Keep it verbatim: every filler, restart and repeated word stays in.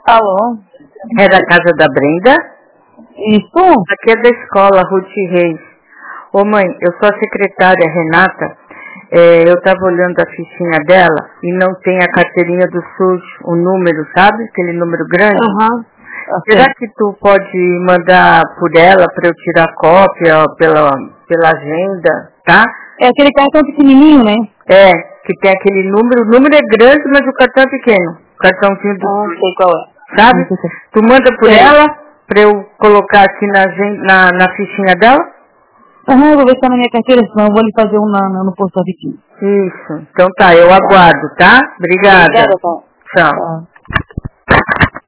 Alô? É da casa da Brenda? Isso? Aqui é da escola, Ruth Reis. Ô mãe, eu sou a secretária Renata. É, eu estava olhando a fichinha dela e não tem a carteirinha do SUS, o número, sabe? Aquele número grande. Aham. Será que tu pode mandar por ela para eu tirar cópia pela, pela agenda, tá? É aquele cartão pequenininho, né? É, que tem aquele número. O número é grande, mas o cartão é pequeno. O cartãozinho do Não SUS. sei qual é. Sabe? Não sei qual é. Tu manda por Sei. ela para eu colocar aqui na, agen- na, na fichinha dela? Aham, eu vou ver se tá na minha carteira, senão eu vou lhe fazer um na, na- no posto aqui. Isso. Então tá, eu aguardo, tá? Obrigada. Obrigada, tá? Tchau. Tá.